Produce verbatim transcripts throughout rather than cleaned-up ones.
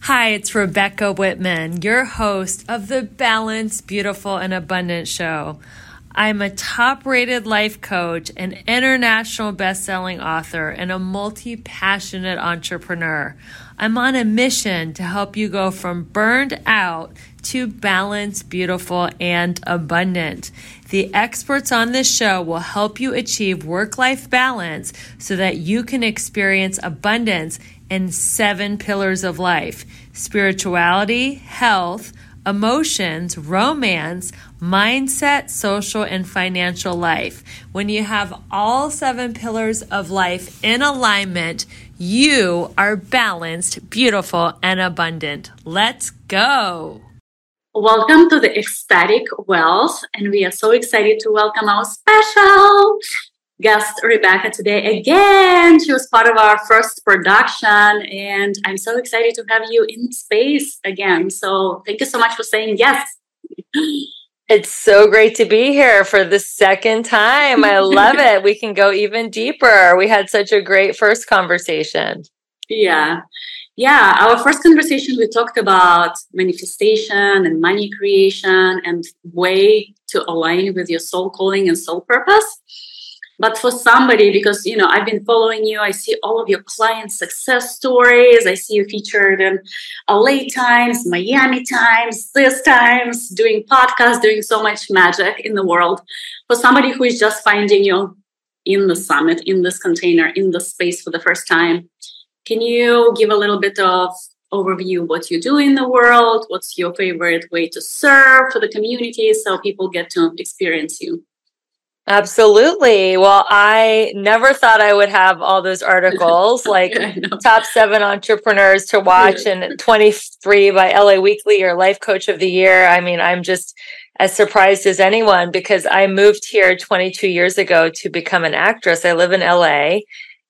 Hi, it's Rebecca Whitman, your host of the Balanced, Beautiful, and Abundant Show. I'm a top-rated life coach, an international best-selling author, and a multi-passionate entrepreneur. I'm on a mission to help you go from burned out to balanced, beautiful, and abundant. The experts on this show will help you achieve work-life balance so that you can experience abundance in seven pillars of life: spirituality, health, emotions, romance, mindset, social, and financial life. When you have all seven pillars of life in alignment, you are balanced, beautiful, and abundant. Let's go. Welcome to the Ecstatic Wealth, and we are so excited to welcome our special guest, Rebecca, today again. She was part of our first production, and I'm so excited to have you in space again. So thank you so much for saying yes. It's so great to be here for the second time. I love it. We can go even deeper. We had such a great first conversation. Yeah. Yeah. Our first conversation, we talked about manifestation and money creation and way to align with your soul calling and soul purpose. But for somebody, because, you know, I've been following you, I see all of your client success stories. I see you featured in L A Times, Miami Times, this Times, doing podcasts, doing so much magic in the world. For somebody who is just finding you in the summit, in this container, in the space for the first time, can you give a little bit of overview of what you do in the world? What's your favorite way to serve for the community so people get to experience you? Absolutely. Well, I never thought I would have all those articles like top seven entrepreneurs to watch and twenty-three by L A Weekly or Life Coach of the Year. I mean, I'm just as surprised as anyone because I moved here twenty-two years ago to become an actress. I live in L A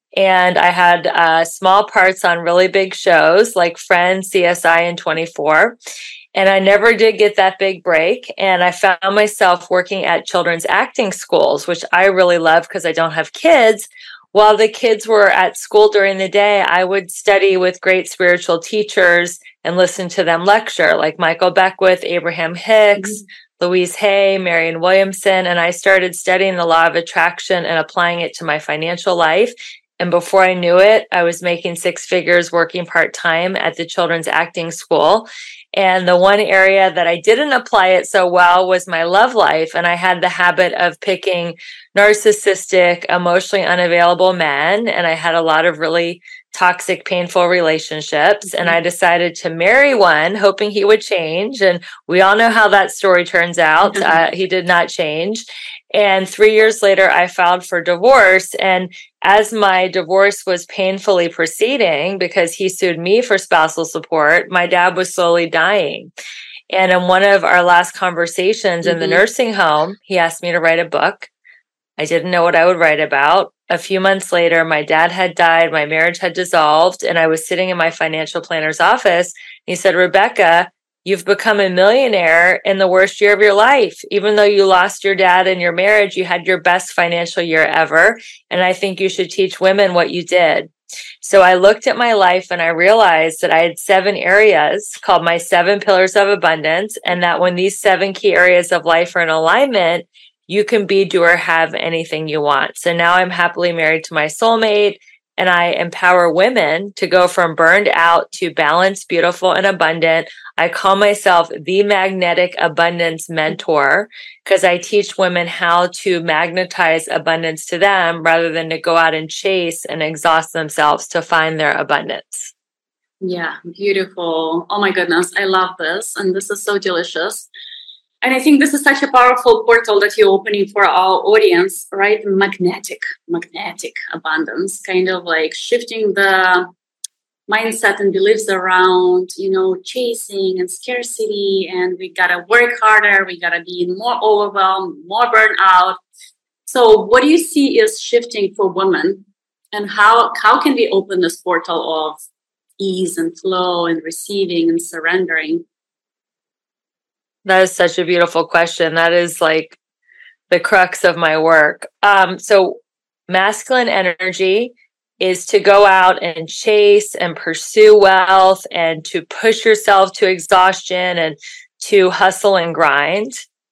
and I had uh, small parts on really big shows like Friends, C S I, and twenty-four. And I never did get that big break. And I found myself working at children's acting schools, which I really love because I don't have kids. While the kids were at school during the day, I would study with great spiritual teachers and listen to them lecture, like Michael Beckwith, Abraham Hicks, mm-hmm. Louise Hay, Marianne Williamson. And I started studying the law of attraction and applying it to my financial life. And before I knew it, I was making six figures working part-time at the children's acting school. And the one area that I didn't apply it so well was my love life. And I had the habit of picking narcissistic, emotionally unavailable men. And I had a lot of really toxic, painful relationships. And I decided to marry one, hoping he would change. And we all know how that story turns out. Uh, he did not change. And three years later, I filed for divorce. And as my divorce was painfully proceeding, because he sued me for spousal support, my dad was slowly dying. And in one of our last conversations mm-hmm. in the nursing home, he asked me to write a book. I didn't know what I would write about. A few months later, my dad had died, my marriage had dissolved, and I was sitting in my financial planner's office. He said, "Rebecca, you've become a millionaire in the worst year of your life. Even though you lost your dad in your marriage, you had your best financial year ever. And I think you should teach women what you did." So I looked at my life and I realized that I had seven areas called my seven pillars of abundance. And that when these seven key areas of life are in alignment, you can be, do, or have anything you want. So now I'm happily married to my soulmate. And I empower women to go from burned out to balanced, beautiful, and abundant. I call myself the Magnetic Abundance Mentor because I teach women how to magnetize abundance to them rather than to go out and chase and exhaust themselves to find their abundance. Yeah, beautiful. Oh my goodness, I love this. And this is so delicious. And I think this is such a powerful portal that you're opening for our audience, right? Magnetic, magnetic abundance, kind of like shifting the mindset and beliefs around, you know, chasing and scarcity. And we got to work harder. We got to be more overwhelmed, more burnout. So what do you see is shifting for women? And how, how can we open this portal of ease and flow and receiving and surrendering? That is such a beautiful question. That is like the crux of my work. Um, so masculine energy is to go out and chase and pursue wealth and to push yourself to exhaustion and to hustle and grind.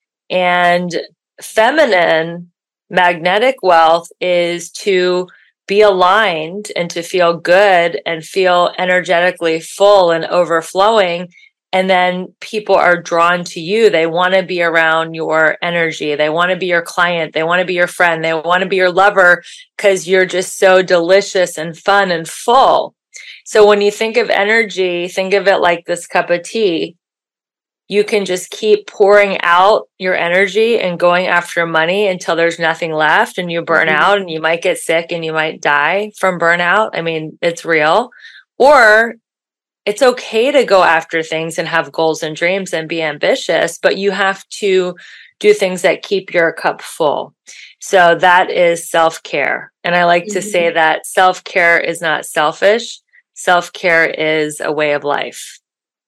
And feminine magnetic wealth is to be aligned and to feel good and feel energetically full and overflowing. And then people are drawn to you. They want to be around your energy. They want to be your client. They want to be your friend. They want to be your lover because you're just so delicious and fun and full. So when you think of energy, think of it like this cup of tea. You can just keep pouring out your energy and going after money until there's nothing left and you burn mm-hmm. out and you might get sick and you might die from burnout. I mean, it's real. Or it's okay to go after things and have goals and dreams and be ambitious, but you have to do things that keep your cup full. So that is self-care. And I like mm-hmm. to say that self-care is not selfish. Self-care is a way of life.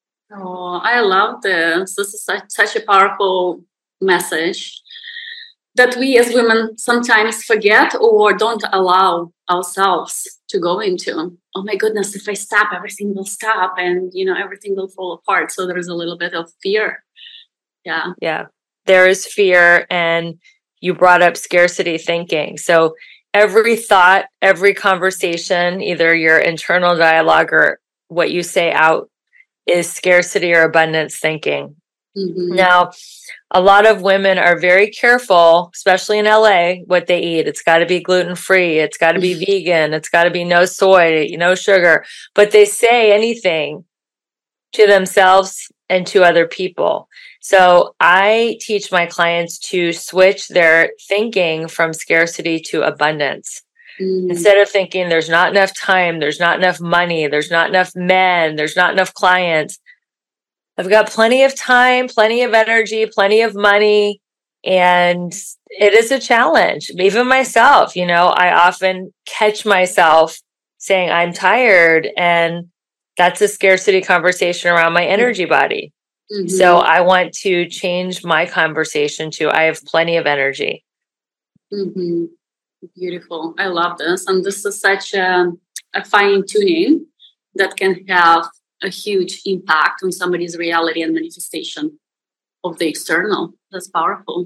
Oh, I love this. This is such, such a powerful message that we as women sometimes forget or don't allow ourselves to go into. Oh my goodness, if I stop, everything will stop and, you know, everything will fall apart. So there is a little bit of fear. Yeah. Yeah. There is fear. And you brought up scarcity thinking. So every thought, every conversation, either your internal dialogue or what you say out, is scarcity or abundance thinking. Mm-hmm. Now, a lot of women are very careful, especially in L A, what they eat. It's got to be gluten-free. It's got to be vegan. It's got to be no soy, no sugar. But they say anything to themselves and to other people. So I teach my clients to switch their thinking from scarcity to abundance. Mm. Instead of thinking there's not enough time, there's not enough money, there's not enough men, there's not enough clients. I've got plenty of time, plenty of energy, plenty of money, and it is a challenge. Even myself, you know, I often catch myself saying I'm tired, and that's a scarcity conversation around my energy body. Mm-hmm. So I want to change my conversation to I have plenty of energy. Mm-hmm. Beautiful. I love this. And this is such a, a fine tuning that can have a huge impact on somebody's reality and manifestation of the external. That's powerful.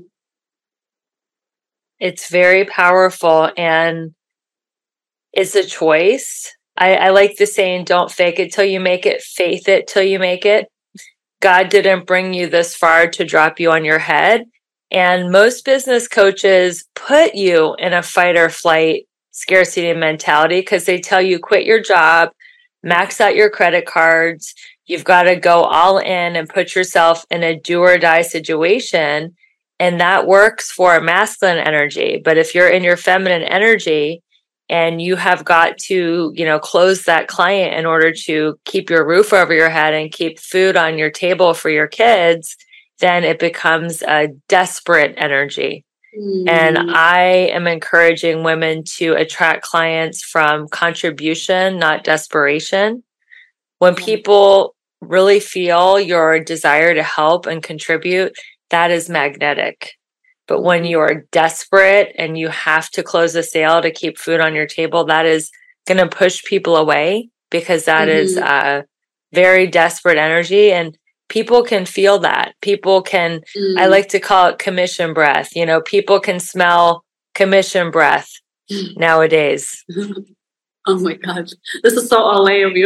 It's very powerful. And it's a choice. I, I like the saying, don't fake it till you make it, faith it till you make it. God didn't bring you this far to drop you on your head. And most business coaches put you in a fight or flight scarcity mentality because they tell you quit your job, max out your credit cards. You've got to go all in and put yourself in a do or die situation. And that works for masculine energy. But if you're in your feminine energy and you have got to, you know, close that client in order to keep your roof over your head and keep food on your table for your kids, then it becomes a desperate energy. Mm. And I am encouraging women to attract clients from contribution, not desperation. When people really feel your desire to help and contribute, that is magnetic. But when you are desperate and you have to close a sale to keep food on your table, that is going to push people away because that mm-hmm. is a very desperate energy. And people can feel that. People can, mm. I like to call it commission breath. You know, people can smell commission breath nowadays. Oh my God. This is so L A of you.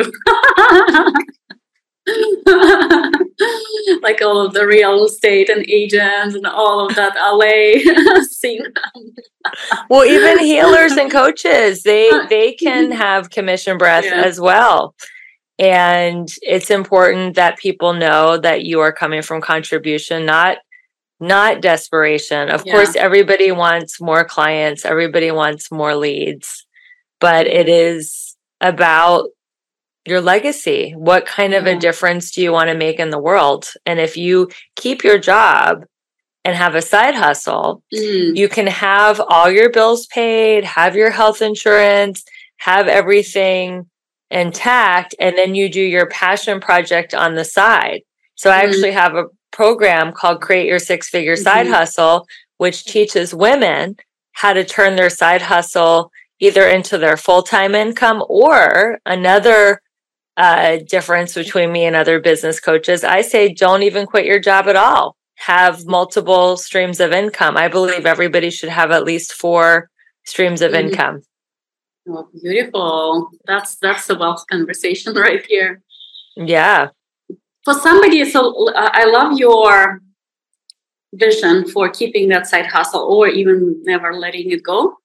Like all of the real estate and agents and all of that L A scene. Well, even healers and coaches, they, they can have commission breath yeah. as well. And it's important that people know that you are coming from contribution, not not desperation. Of yeah. course, everybody wants more clients. Everybody wants more leads. But it is about your legacy. What kind yeah. of a difference do you want to make in the world? And if you keep your job and have a side hustle, mm. you can have all your bills paid, have your health insurance, have everything intact, and then you do your passion project on the side. So I mm-hmm. actually have a program called Create Your Six-Figure mm-hmm. Side Hustle, which teaches women how to turn their side hustle either into their full-time income, or another uh, difference between me and other business coaches, I say don't even quit your job at all. Have multiple streams of income. I believe everybody should have at least four streams of mm-hmm. income. Oh, beautiful. That's that's a wealth conversation right here. Yeah. For somebody, so uh, I love your vision for keeping that side hustle or even never letting it go.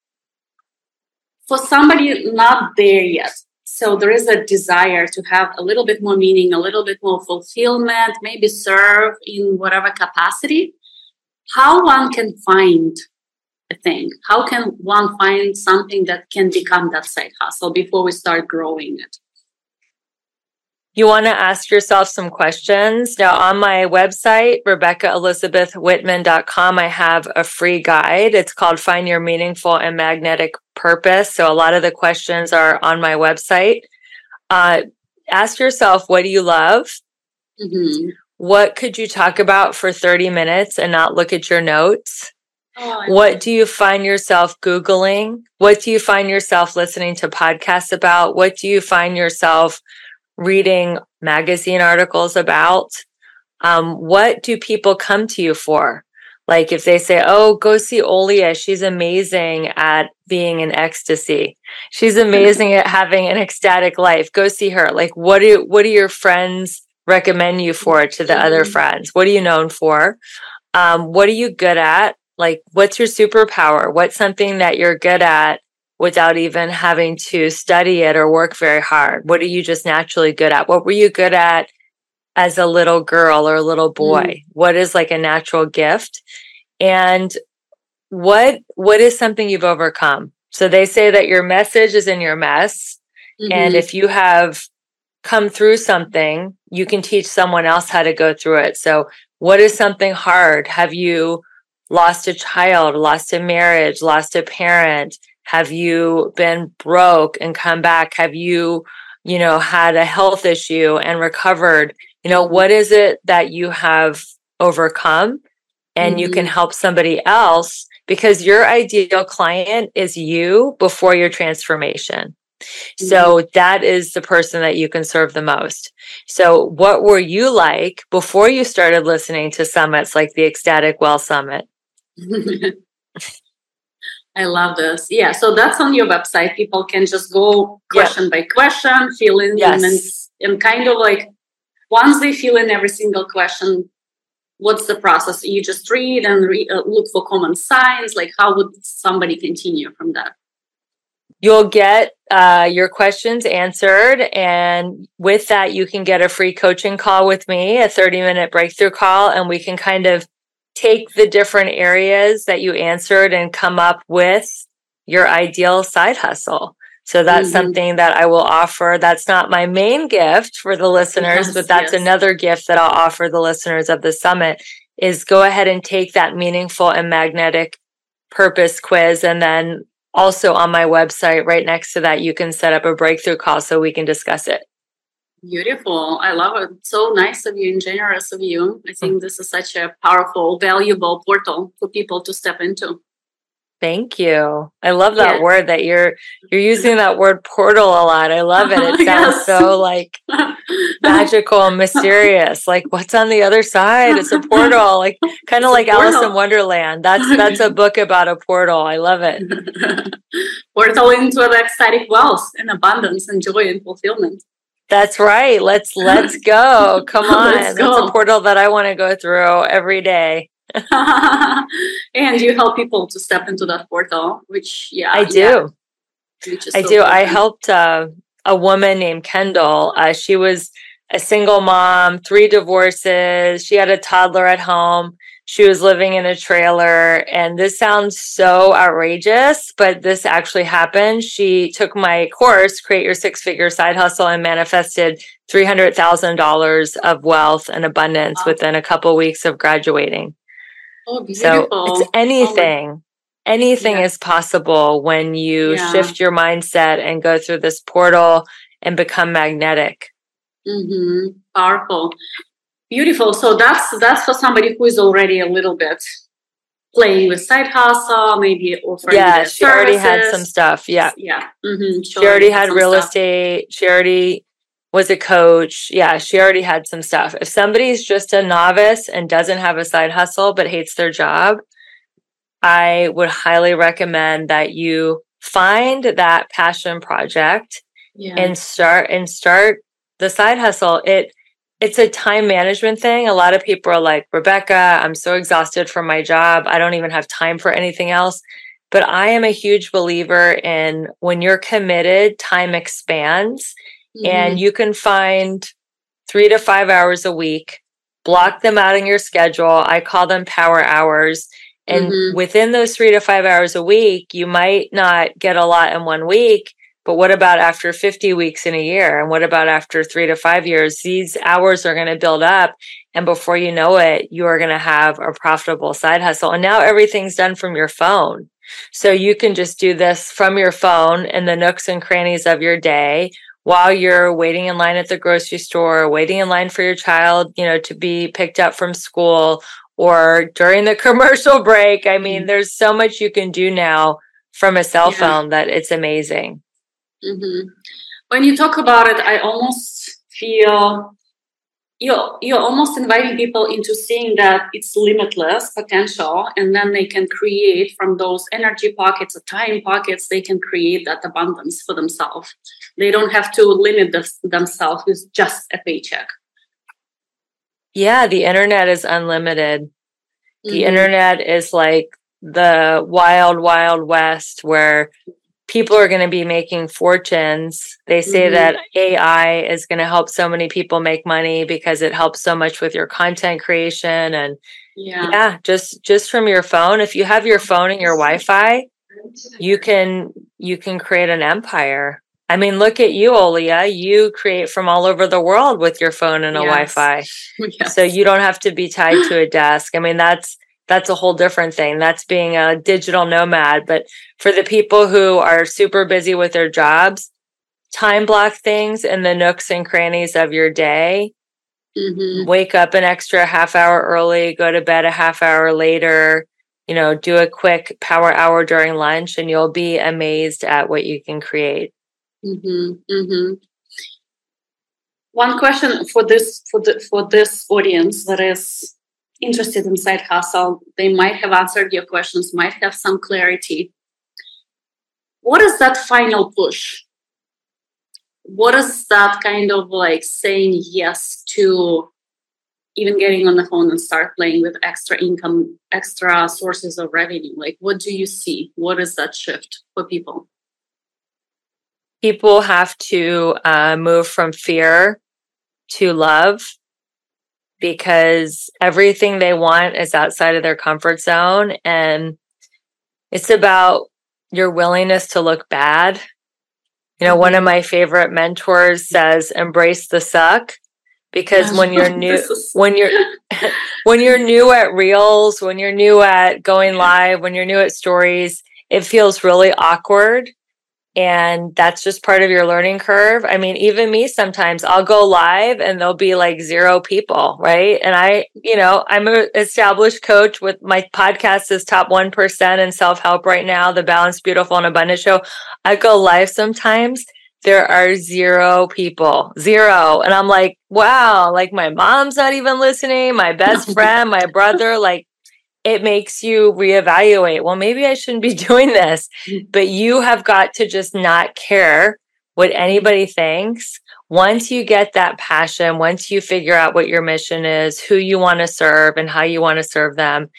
For somebody not there yet, so there is a desire to have a little bit more meaning, a little bit more fulfillment, maybe serve in whatever capacity. How one can find a thing? How can one find something that can become that side hustle before we start growing it? You want to ask yourself some questions. Now, on my website, Rebecca Elizabeth Whitman dot com, I have a free guide. It's called Find Your Meaningful and Magnetic Purpose. So a lot of the questions are on my website. Uh, ask yourself, what do you love? Mm-hmm. What could you talk about for thirty minutes and not look at your notes? Oh, what do you find yourself Googling? What do you find yourself listening to podcasts about? What do you find yourself reading magazine articles about? Um, what do people come to you for? Like if they say, oh, go see Olia. She's amazing at being in ecstasy. She's amazing at having an ecstatic life. Go see her. Like, what do, what do your friends recommend you for to the mm-hmm. other friends? What are you known for? Um, what are you good at? Like, what's your superpower? What's something that you're good at without even having to study it or work very hard? What are you just naturally good at? What were you good at as a little girl or a little boy? Mm. What is like a natural gift? And what what is something you've overcome? So they say that your message is in your mess. Mm-hmm. And if you have come through something, you can teach someone else how to go through it. So what is something hard? Have you lost a child, lost a marriage, lost a parent? Have you been broke and come back? Have you, you know, had a health issue and recovered? You know, what is it that you have overcome? And mm-hmm. you can help somebody else, because your ideal client is you before your transformation. Mm-hmm. So that is the person that you can serve the most. So what were you like before you started listening to summits like the Ecstatic Well Summit? I love this. Yeah. So that's on your website. People can just go question yep. by question, fill in yes. and, and kind of like once they fill in every single question, what's the process? You just read and re- uh, look for common signs. Like how would somebody continue from that? You'll get uh, your questions answered. And with that, you can get a free coaching call with me, a thirty minute breakthrough call. And we can kind of take the different areas that you answered and come up with your ideal side hustle. So that's mm-hmm. something that I will offer. That's not my main gift for the listeners, yes, but that's yes. another gift that I'll offer the listeners of the summit is go ahead and take that meaningful and magnetic purpose quiz. And then also on my website, right next to that, you can set up a breakthrough call so we can discuss it. Beautiful. I love it. So nice of you and generous of you. I think this is such a powerful, valuable portal for people to step into. Thank you. I love that yeah. word that you're you're using that word portal a lot. I love it. It sounds yes. so like magical and mysterious. Like what's on the other side? It's a portal. Like kind of like Alice in Wonderland. That's that's a book about a portal. I love it. Portal into the ecstatic wealth and abundance and joy and fulfillment. That's right. Let's let's go. Come on. Let's go. That's a portal that I want to go through every day. And you help people to step into that portal, which yeah, I do. Yeah, I so do. Important. I helped uh, a woman named Kendall. Uh, she was a single mom, three divorces. She had a toddler at home. She was living in a trailer, and this sounds so outrageous, but this actually happened. She took my course, Create Your Six-Figure Side Hustle, and manifested three hundred thousand dollars of wealth and abundance wow. within a couple weeks of graduating. Oh, beautiful. So it's anything. Oh, anything yeah. is possible when you yeah. shift your mindset and go through this portal and become magnetic. Mm-hmm. Powerful. Beautiful. So that's that's for somebody who is already a little bit playing with side hustle, maybe offering yeah, their she services. already had some stuff. Yeah. Yeah. Mm-hmm. She already had real stuff. estate. She already was a coach. Yeah, she already had some stuff. If somebody's just a novice and doesn't have a side hustle but hates their job, I would highly recommend that you find that passion project yeah. and start and start the side hustle. It it's a time management thing. A lot of people are like, Rebecca, I'm so exhausted from my job. I don't even have time for anything else. But I am a huge believer in when you're committed, time expands, mm-hmm. and you can find three to five hours a week, block them out in your schedule. I call them power hours. And mm-hmm. within those three to five hours a week, you might not get a lot in one week, but what about after fifty weeks in a year? And what about after three to five years? These hours are going to build up. And before you know it, you are going to have a profitable side hustle. And now everything's done from your phone. So you can just do this from your phone in the nooks and crannies of your day while you're waiting in line at the grocery store, waiting in line for your child, you know, to be picked up from school, or during the commercial break. I mean, mm-hmm. there's so much you can do now from a cell yeah. phone that it's amazing. Mm-hmm. When you talk about it, I almost feel you're, you're almost inviting people into seeing that it's limitless potential, and then they can create from those energy pockets or time pockets, they can create that abundance for themselves. They don't have to limit this, themselves with just a paycheck. Yeah, the internet is unlimited. The mm-hmm. internet is like the wild, wild west where people are going to be making fortunes. They say mm-hmm. that A I is going to help so many people make money because it helps so much with your content creation. And yeah, yeah just just from your phone. If you have your phone and your Wi-Fi, you can you can create an empire. I mean, look at you, Olia. You create from all over the world with your phone and a yes. Wi-Fi. Yes. So you don't have to be tied to a desk. I mean, that's that's a whole different thing. That's being a digital nomad. But for the people who are super busy with their jobs, time block things in the nooks and crannies of your day. Mm-hmm. Wake up an extra half hour early, go to bed a half hour later, you know, do a quick power hour during lunch, and you'll be amazed at what you can create. Mm-hmm, mm-hmm. One question for this for the for this audience that is interested in side hustle, they might have answered your questions, might have some clarity. What is that final push? What is that kind of like saying yes to even getting on the phone and start playing with extra income, extra sources of revenue? Like, what do you see? What is that shift for people? People have to uh, move from fear to love, because everything they want is outside of their comfort zone. And it's about your willingness to look bad. You know, mm-hmm. one of my favorite mentors says, embrace the suck, because when you're new, when you're, when you're new at Reels, when you're new at going live, when you're new at stories, it feels really awkward. And that's just part of your learning curve. I mean, even me, sometimes I'll go live and there'll be like zero people, right? And I, you know, I'm an established coach with my podcast is top one percent in self-help right now, the Balanced, Beautiful, and Abundant Show. I go live sometimes. There are zero people, zero. And I'm like, wow, like my mom's not even listening. My best friend, my brother, like, it makes you reevaluate. Well, maybe I shouldn't be doing this, but you have got to just not care what anybody thinks. Once you get that passion, once you figure out what your mission is, who you want to serve and how you want to serve them.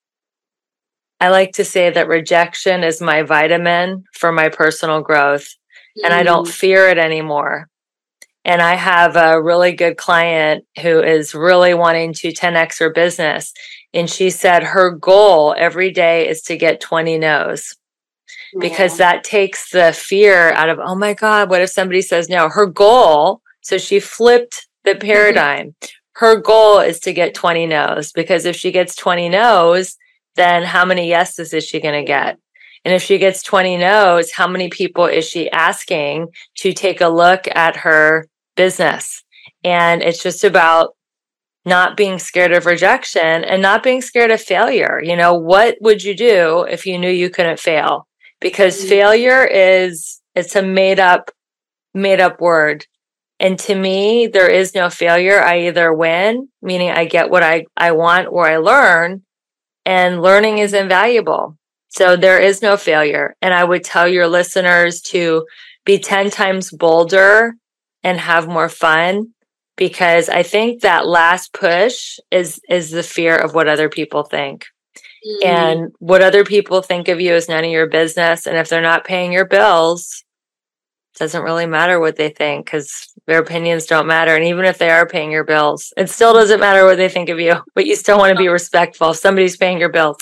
I like to say that rejection is my vitamin for my personal growth, mm. and I don't fear it anymore. And I have a really good client who is really wanting to ten X her business. And she said her goal every day is to get twenty no's, because that takes the fear out of, oh my God, what if somebody says no? Her goal, so she flipped the paradigm. Her goal is to get twenty no's, because if she gets twenty no's, then how many yeses is she going to get? And if she gets twenty no's, how many people is she asking to take a look at her business? And it's just about not being scared of rejection, and not being scared of failure. You know, what would you do if you knew you couldn't fail? Because mm-hmm. failure is, it's a made up, made up word. And to me, there is no failure. I either win, meaning I get what I, I want, or I learn, and learning is invaluable. So there is no failure. And I would tell your listeners to be ten times bolder and have more fun, because I think that last push is, is the fear of what other people think. Mm. And what other people think of you is none of your business. And if they're not paying your bills, it doesn't really matter what they think, because their opinions don't matter. And even if they are paying your bills, it still doesn't matter what they think of you, but you still want to be respectful if somebody's paying your bills.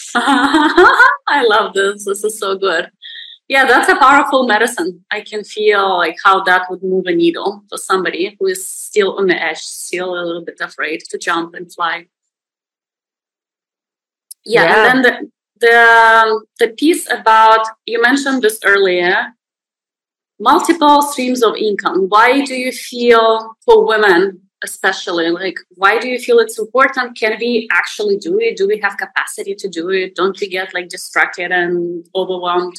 I love this. This is so good. Yeah, that's a powerful medicine. I can feel like how that would move a needle for somebody who is still on the edge, still a little bit afraid to jump and fly. Yeah, yeah. And then the, the the piece about, you mentioned this earlier, multiple streams of income. Why do you feel, for women especially, like, why do you feel it's important? Can we actually do it? Do we have capacity to do it? Don't we get like distracted and overwhelmed?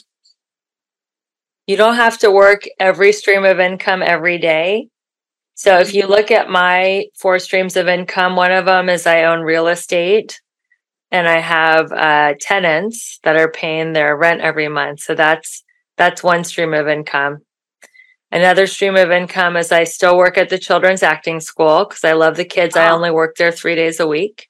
You don't have to work every stream of income every day. So if you look at my four streams of income, one of them is I own real estate, and I have uh, tenants that are paying their rent every month. So that's that's one stream of income. Another stream of income is I still work at the Children's Acting School because I love the kids. Oh. I only work there three days a week.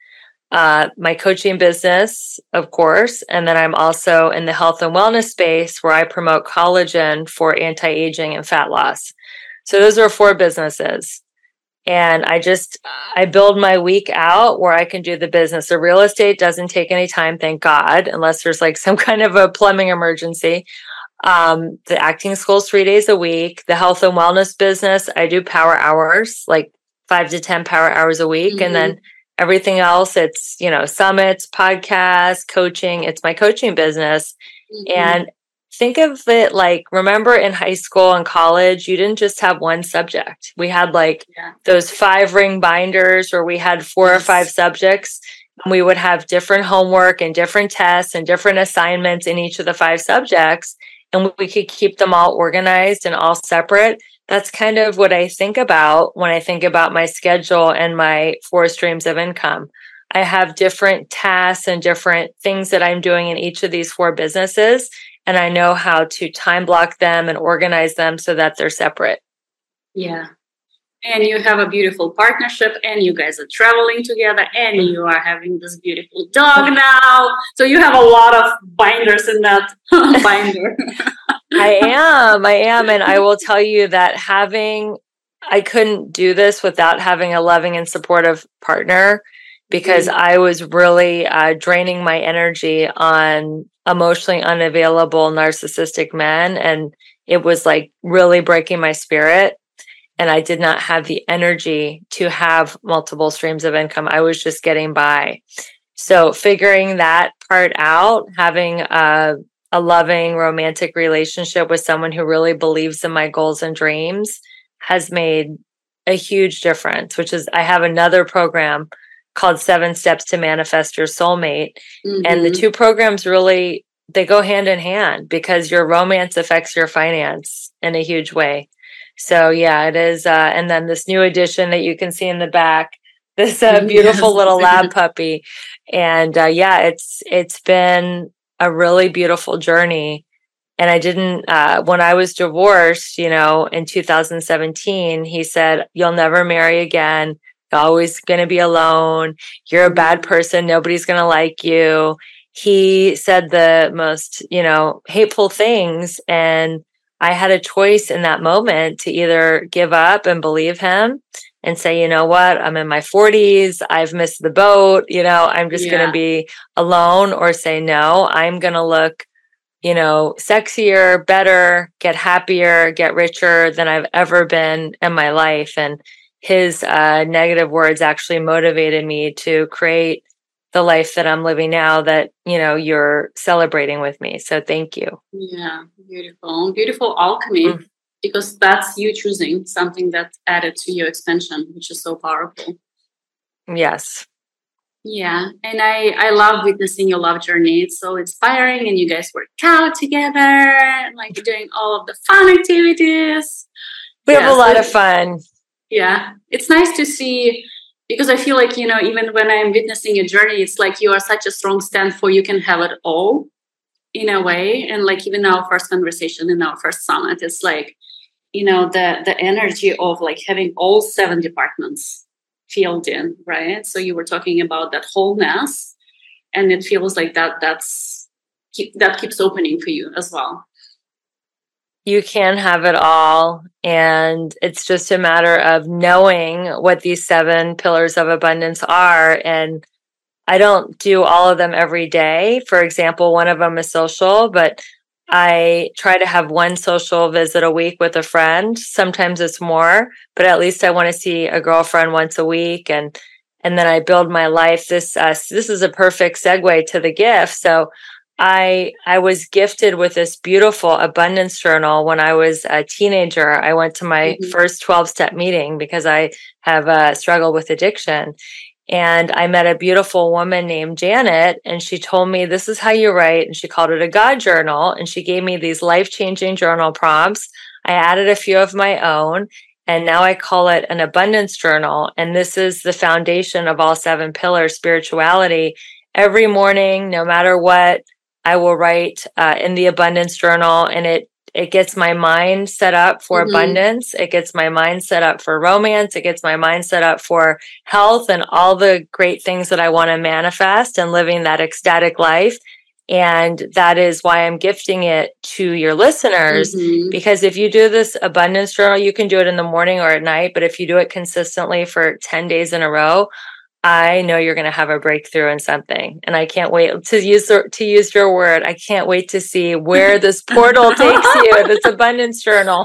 Uh, my coaching business, of course. And then I'm also in the health and wellness space where I promote collagen for anti-aging and fat loss. So those are four businesses. And I just, I build my week out where I can do the business. The real estate doesn't take any time, thank God, unless there's like some kind of a plumbing emergency. Um, the acting school's three days a week. The health and wellness business, I do power hours, like five to ten power hours a week. Mm-hmm. And then everything else, it's, you know, summits, podcasts, coaching. It's my coaching business. Mm-hmm. And think of it like, remember in high school and college, you didn't just have one subject. We had like yeah. those five ring binders where we had four yes. or five subjects. And we would have different homework and different tests and different assignments in each of the five subjects. And we could keep them all organized and all separate. That's kind of what I think about when I think about my schedule and my four streams of income. I have different tasks and different things that I'm doing in each of these four businesses, and I know how to time block them and organize them so that they're separate. Yeah. And you have a beautiful partnership, and you guys are traveling together, and you are having this beautiful dog now. So you have a lot of binders in that binder. I am, I am. And I will tell you that having, I couldn't do this without having a loving and supportive partner, because mm-hmm. I was really uh, draining my energy on emotionally unavailable narcissistic men. And it was like really breaking my spirit. And I did not have the energy to have multiple streams of income. I was just getting by. So figuring that part out, having a, a loving romantic relationship with someone who really believes in my goals and dreams has made a huge difference, which is I have another program called Seven Steps to Manifest Your Soulmate. Mm-hmm. And the two programs really, they go hand in hand because your romance affects your finance in a huge way. So yeah, it is. Uh, and then this new addition that you can see in the back, this uh, beautiful yes. little lab puppy. And uh, yeah, it's it's been a really beautiful journey. And I didn't, uh, when I was divorced, you know, in two thousand seventeen, he said, "You'll never marry again. You're always going to be alone. You're a bad person. Nobody's going to like you." He said the most, you know, hateful things. And I had a choice in that moment to either give up and believe him and say, you know what, I'm in my forties. I've missed the boat. You know, I'm just yeah. going to be alone, or say, no, I'm going to look, you know, sexier, better, get happier, get richer than I've ever been in my life. And his uh, negative words actually motivated me to create the life that I'm living now that, you know, you're celebrating with me. So thank you. Yeah, beautiful. Beautiful alchemy, mm. because that's you choosing something that's added to your expansion, which is so powerful. Yes. Yeah. And I, I love witnessing your love journey. It's so inspiring. And you guys work out together, like doing all of the fun activities. We yeah, have a so lot of fun. Yeah. It's nice to see, because I feel like, you know, even when I'm witnessing your journey, it's like you are such a strong stand for you can have it all in a way. And like even our first conversation in our first summit, it's like, you know, the the energy of like having all seven departments filled in, right? So you were talking about that wholeness, and it feels like that that's that keeps opening for you as well. You can have it all, and it's just a matter of knowing what these seven pillars of abundance are. And I don't do all of them every day. For example, one of them is social, but I try to have one social visit a week with a friend. Sometimes it's more, but at least I want to see a girlfriend once a week. And and then I build my life. This uh, this is a perfect segue to the gift. So I I was gifted with this beautiful abundance journal when I was a teenager. I went to my mm-hmm. first twelve-step meeting because I have uh, struggled with addiction. And I met a beautiful woman named Janet, and she told me, this is how you write. And she called it a God journal. And she gave me these life-changing journal prompts. I added a few of my own, and now I call it an abundance journal. And this is the foundation of all seven pillars, spirituality. Every morning, no matter what, I will write uh, in the abundance journal, and it It gets my mind set up for mm-hmm. abundance. It gets my mind set up for romance. It gets my mind set up for health and all the great things that I want to manifest and living that ecstatic life. And that is why I'm gifting it to your listeners, mm-hmm. because if you do this abundance journal, you can do it in the morning or at night. But if you do it consistently for ten days in a row, I know you're going to have a breakthrough in something. And I can't wait to use the, to use your word. I can't wait to see where this portal takes you, this abundance journal.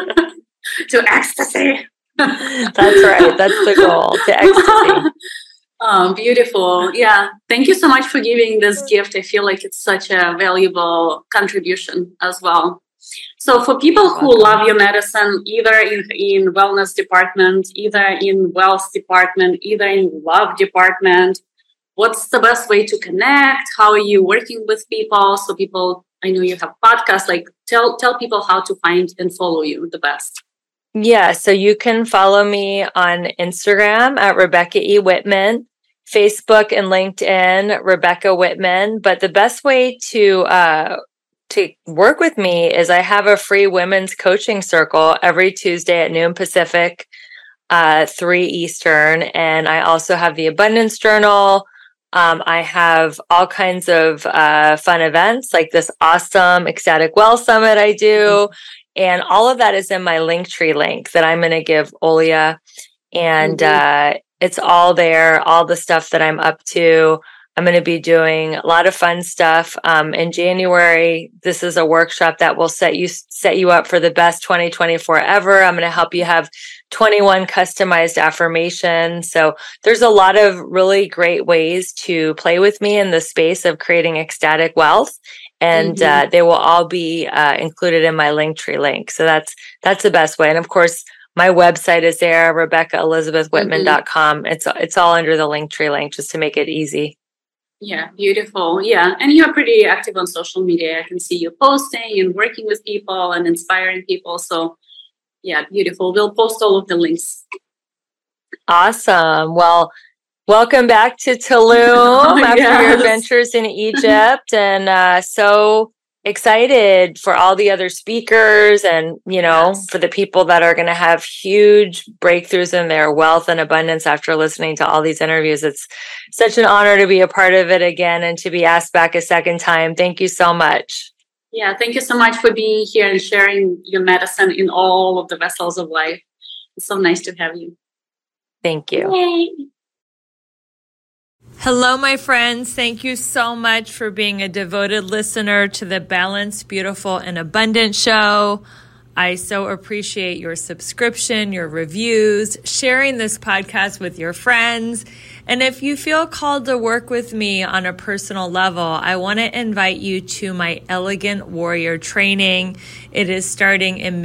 To ecstasy. That's right. That's the goal, to ecstasy. Oh, beautiful. Yeah. Thank you so much for giving this gift. I feel like it's such a valuable contribution as well. So for people who love your medicine, either in, in wellness department, either in wealth department, either in love department, what's the best way to connect? How are you working with people? So people, I know you have podcasts, like tell, tell people how to find and follow you the best. Yeah. So you can follow me on Instagram at Rebecca E. Whitman, Facebook and LinkedIn, Rebecca Whitman. But the best way to, uh, to work with me is I have a free women's coaching circle every Tuesday at noon Pacific, uh, three Eastern. And I also have the Abundance Journal. Um, I have all kinds of uh, fun events like this awesome Ecstatic Wealth Summit I do. And all of that is in my Linktree link that I'm going to give Olia. And mm-hmm. uh, it's all there, all the stuff that I'm up to. I'm going to be doing a lot of fun stuff. Um, in January, this is a workshop that will set you set you up for the best twenty twenty-four ever. I'm going to help you have twenty-one customized affirmations. So there's a lot of really great ways to play with me in the space of creating ecstatic wealth. And mm-hmm. uh, they will all be uh, included in my Linktree link. So that's that's the best way. And of course, my website is there, Rebecca Elizabeth Whitman dot com. Mm-hmm. It's it's all under the Linktree link just to make it easy. Yeah, beautiful. Yeah. And you're pretty active on social media. I can see you posting and working with people and inspiring people. So yeah, beautiful. We'll post all of the links. Awesome. Well, welcome back to Tulum after yes. your adventures in Egypt. And uh, so excited for all the other speakers and, you know, yes. for the people that are going to have huge breakthroughs in their wealth and abundance after listening to all these interviews. It's such an honor to be a part of it again and to be asked back a second time. Thank you so much. Yeah, thank you so much for being here and sharing your medicine in all of the vessels of life. It's so nice to have you. Thank you. Yay. Hello, my friends. Thank you so much for being a devoted listener to the Balanced, Beautiful, and Abundant show. I so appreciate your subscription, your reviews, sharing this podcast with your friends. And if you feel called to work with me on a personal level, I want to invite you to my Elegant Warrior training. It is starting in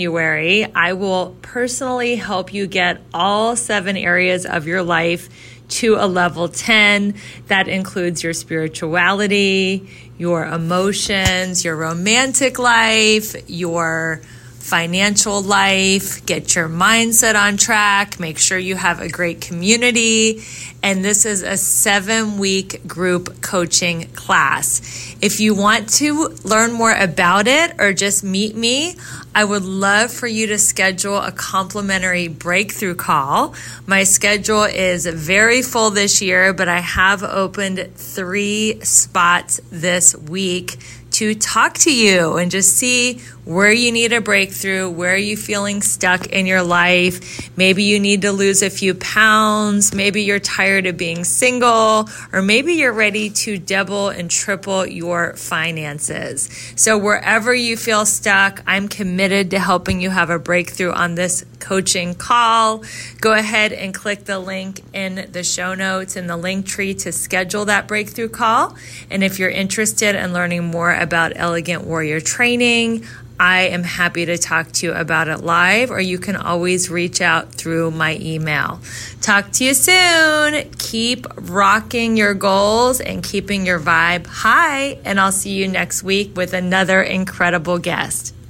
mid-January. I will personally help you get all seven areas of your life to a level ten. That includes your spirituality, your emotions, your romantic life, your financial life, get your mindset on track, make sure you have a great community. And this is a seven week group coaching class. If you want to learn more about it or just meet me, I would love for you to schedule a complimentary breakthrough call. My schedule is very full this year, but I have opened three spots this week to talk to you and just see where you need a breakthrough, where are you feeling stuck in your life. Maybe you need to lose a few pounds. Maybe you're tired of being single, or maybe you're ready to double and triple your finances. So wherever you feel stuck, I'm committed to helping you have a breakthrough on this coaching call. Go ahead and click the link in the show notes in the link tree to schedule that breakthrough call. And if you're interested in learning more about Elegant Warrior Training, I am happy to talk to you about it live, or you can always reach out through my email. Talk to you soon. Keep rocking your goals and keeping your vibe high, and I'll see you next week with another incredible guest.